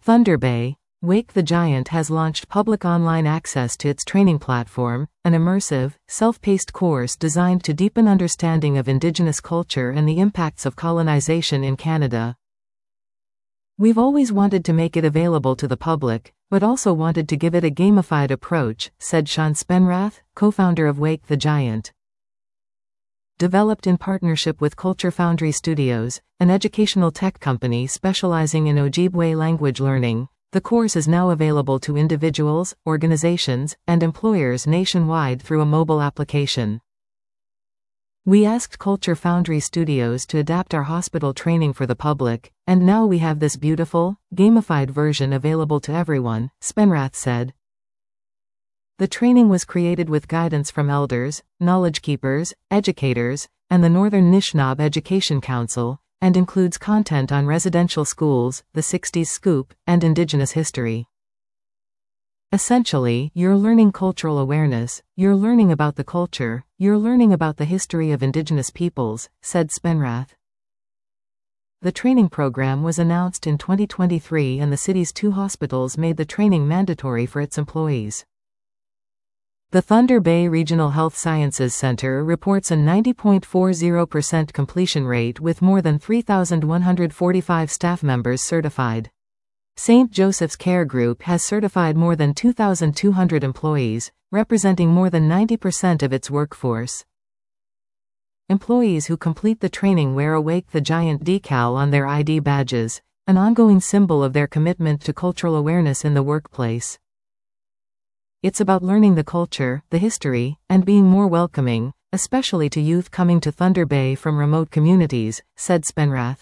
Thunder Bay, Wake the Giant has launched public online access to its training platform, an immersive, self-paced course designed to deepen understanding of Indigenous culture and the impacts of colonization in Canada. We've always wanted to make it available to the public, but also wanted to give it a gamified approach, said Sean Spenrath, co-founder of Wake the Giant. Developed in partnership with Culture Foundry Studios, an educational tech company specializing in Ojibwe language learning, the course is now available to individuals, organizations, and employers nationwide through a mobile application. We asked Culture Foundry Studios to adapt our hospital training for the public, and now we have this beautiful, gamified version available to everyone, Spenrath said. The training was created with guidance from elders, knowledge keepers, educators, and the Northern Nishnawbe Education Council, and includes content on residential schools, the 60s Scoop, and Indigenous history. Essentially, you're learning cultural awareness, you're learning about the culture, you're learning about the history of Indigenous peoples, said Spenrath. The training program was announced in 2023 and the city's 2 hospitals made the training mandatory for its employees. The Thunder Bay Regional Health Sciences Center reports a 90.40% completion rate with more than 3,145 staff members certified. St. Joseph's Care Group has certified more than 2,200 employees, representing more than 90% of its workforce. Employees who complete the training wear a Wake the Giant decal on their ID badges, an ongoing symbol of their commitment to cultural awareness in the workplace. It's about learning the culture, the history, and being more welcoming, especially to youth coming to Thunder Bay from remote communities, said Spenrath.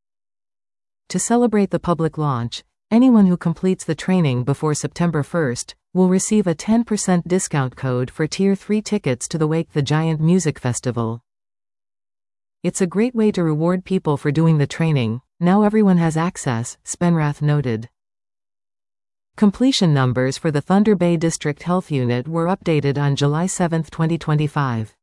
To celebrate the public launch, anyone who completes the training before September 1st will receive a 10% discount code for Tier 3 tickets to the Wake the Giant Music Festival. It's a great way to reward people for doing the training. Now everyone has access, Spenrath noted. Completion numbers for the Thunder Bay District Health Unit were updated on July 7, 2025.